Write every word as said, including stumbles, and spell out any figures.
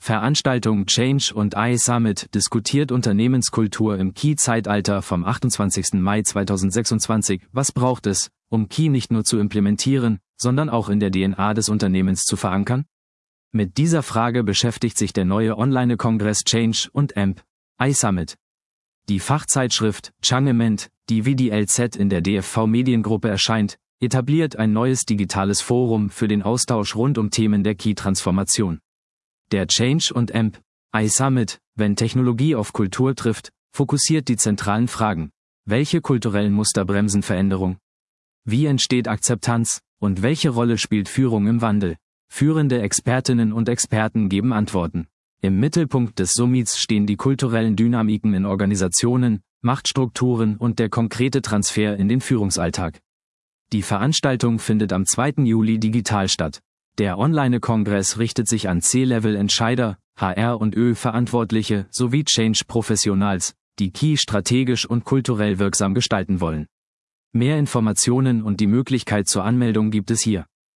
Veranstaltung Change und I Summit diskutiert Unternehmenskultur im Key-Zeitalter vom achtundzwanzigsten Mai zweitausendsechsundzwanzig. Was braucht es, um Key nicht nur zu implementieren, sondern auch in der D N A des Unternehmens zu verankern? Mit dieser Frage beschäftigt sich der neue Online-Kongress Change und I Summit. Die Fachzeitschrift Changement, die wie die L Z in der D F V-Mediengruppe erscheint, etabliert ein neues digitales Forum für den Austausch rund um Themen der Key-Transformation. Der Change und I Summit, wenn Technologie auf Kultur trifft, fokussiert die zentralen Fragen. Welche kulturellen Muster bremsen Veränderung? Wie entsteht Akzeptanz? Und welche Rolle spielt Führung im Wandel? Führende Expertinnen und Experten geben Antworten. Im Mittelpunkt des Summits stehen die kulturellen Dynamiken in Organisationen, Machtstrukturen und der konkrete Transfer in den Führungsalltag. Die Veranstaltung findet am zweiten Juli digital statt. Der Online-Kongress richtet sich an C-Level-Entscheider, H R- und Ö-Verantwortliche sowie Change-Professionals, die Key strategisch und kulturell wirksam gestalten wollen. Mehr Informationen und die Möglichkeit zur Anmeldung gibt es hier.